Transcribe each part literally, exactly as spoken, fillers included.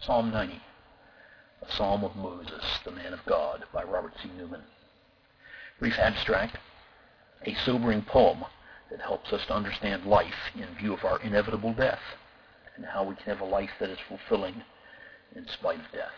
Psalm ninety, a psalm of Moses, the man of God, by Robert C. Newman. Brief abstract, a sobering poem that helps us to understand life in view of our inevitable death and how we can have a life that is fulfilling in spite of death.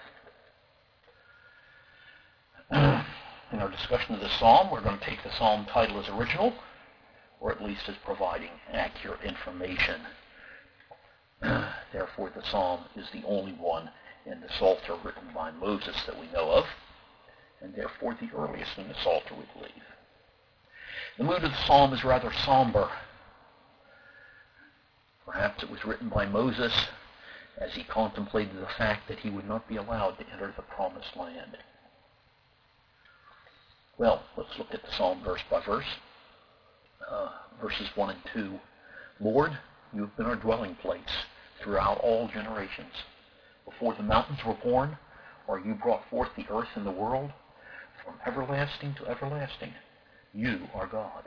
In our discussion of this psalm, we're going to take the psalm title as original, or at least as providing accurate information. Therefore, the psalm is the only one in the Psalter written by Moses that we know of, and therefore the earliest in the Psalter, we believe. The mood of the psalm is rather somber. Perhaps it was written by Moses as he contemplated the fact that he would not be allowed to enter the promised land. Well, let's look at the psalm verse by verse. Uh, verses one and two. Lord, you have been our dwelling place throughout all generations. Before the mountains were born, or you brought forth the earth and the world, from everlasting to everlasting, you are God.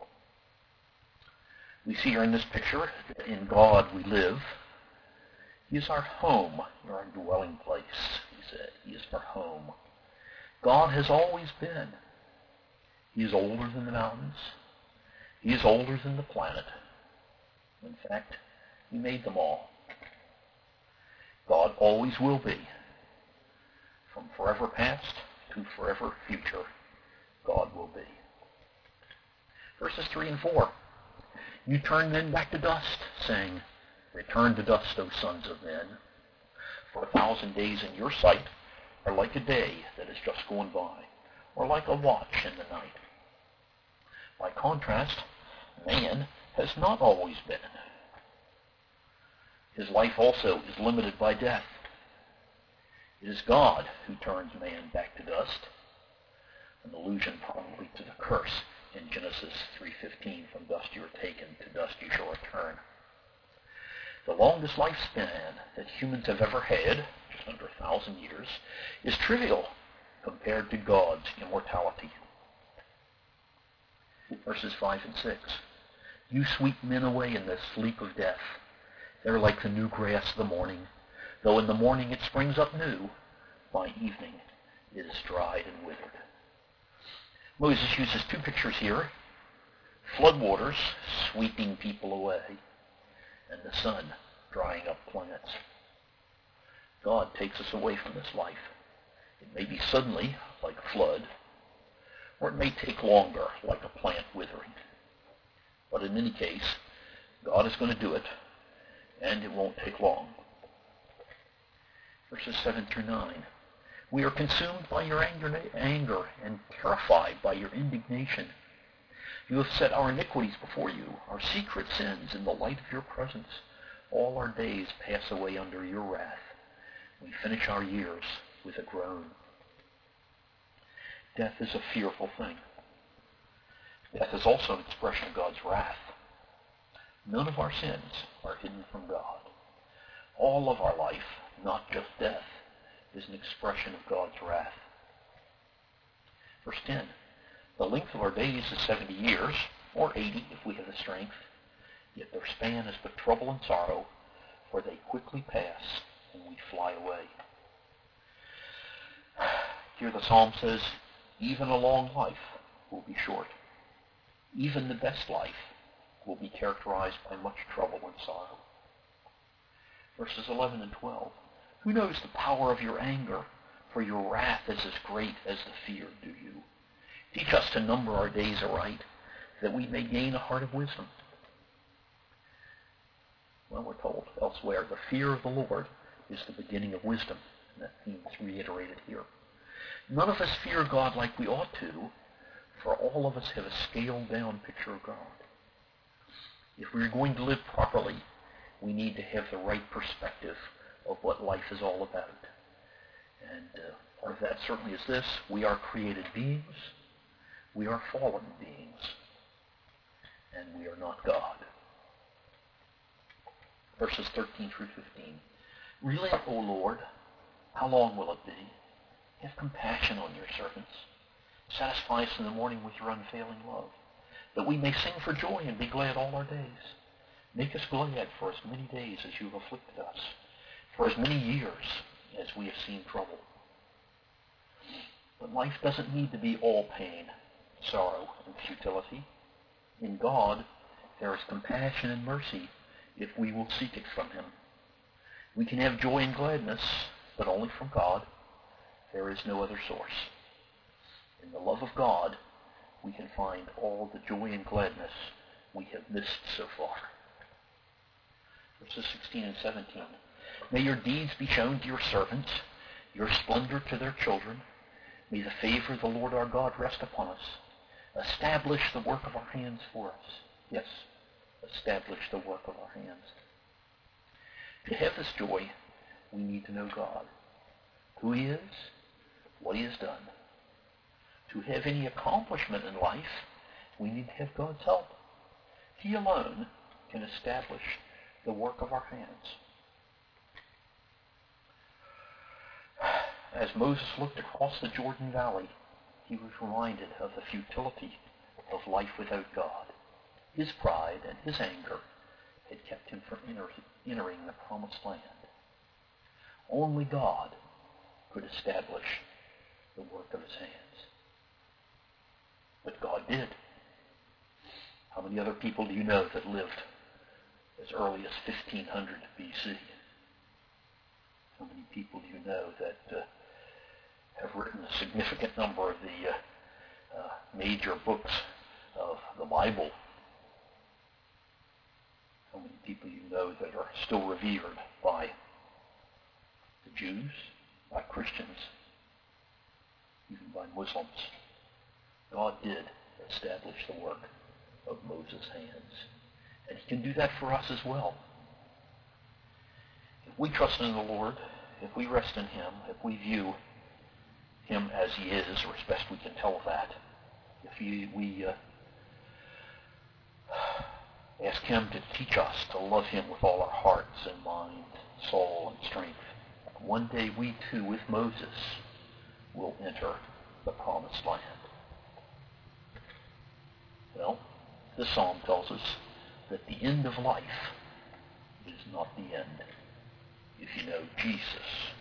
We see here in this picture that in God we live. He is our home, our dwelling place, he said. He is our home. God has always been. He is older than the mountains. He is older than the planet. In fact, he made them all. God always will be. From forever past to forever future, God will be. Verses three and four. You turn men back to dust, saying, return to dust, O sons of men. For a thousand days in your sight are like a day that is just gone by, or like a watch in the night. By contrast, man has not always been. His life also is limited by death. It is God who turns man back to dust, an allusion probably to the curse in Genesis three fifteen, from dust you are taken, to dust you shall return. The longest lifespan that humans have ever had, just under a thousand years, is trivial compared to God's immortality. Verses five and six. You sweep men away in the sleep of death. They're like the new grass of the morning. Though in the morning it springs up new, by evening it is dried and withered. Moses uses two pictures here. Floodwaters sweeping people away, and the sun drying up plants. God takes us away from this life. It may be suddenly, like a flood, or it may take longer, like a plant withering. But in any case, God is going to do it, and it won't take long. Verses seven through nine. We are consumed by your anger, anger and terrified by your indignation. You have set our iniquities before you, our secret sins in the light of your presence. All our days pass away under your wrath. We finish our years with a groan. Death is a fearful thing. Death is also an expression of God's wrath. None of our sins are hidden from God. All of our life, not just death, is an expression of God's wrath. Verse ten. The length of our days is seventy years, or eighty if we have the strength. Yet their span is but trouble and sorrow, for they quickly pass and we fly away. Here the psalm says, even a long life will be short. Even the best life will be characterized by much trouble and sorrow. Verses eleven and twelve. Who knows the power of your anger? For your wrath is as great as the fear do you. Teach us to number our days aright, that we may gain a heart of wisdom. Well, we're told elsewhere, the fear of the Lord is the beginning of wisdom. And that theme is reiterated here. None of us fear God like we ought to, for all of us have a scaled-down picture of God. If we're going to live properly, we need to have the right perspective of what life is all about. And uh, part of that certainly is this. We are created beings. We are fallen beings. And we are not God. Verses thirteen through fifteen. Relent, O Lord, how long will it be? Have compassion on your servants. Satisfy us in the morning with your unfailing love, that we may sing for joy and be glad all our days. Make us glad for as many days as you have afflicted us, for as many years we have seen trouble. But life doesn't need to be all pain, sorrow, and futility. In God, there is compassion and mercy if we will seek it from him. We can have joy and gladness, but only from God. There is no other source. In the love of God, we can find all the joy and gladness we have missed so far. Verses sixteen and seventeen. May your deeds be shown to your servants, your splendor to their children. May the favor of the Lord our God rest upon us. Establish the work of our hands for us. Yes, establish the work of our hands. To have this joy, we need to know God, who he is, what he has done. To have any accomplishment in life, we need to have God's help. He alone can establish the work of our hands. As Moses looked across the Jordan Valley, he was reminded of the futility of life without God. His pride and his anger had kept him from enter- entering the promised land. Only God could establish the work of his hands. But God did. How many other people do you know that lived as early as fifteen hundred B C? How many people do you know that uh, have written a significant number of the uh, uh, major books of the Bible? How many people you know that are still revered by the Jews, by Christians, even by Muslims? God did establish the work of Moses' hands. And he can do that for us as well. If we trust in the Lord, if we rest in him, if we view him as he is, or as best we can tell that, if we, we uh, ask him to teach us to love him with all our hearts and mind, soul, and strength, one day we too, with Moses, will enter the promised land. Well, this psalm tells us that the end of life is not the end if you know Jesus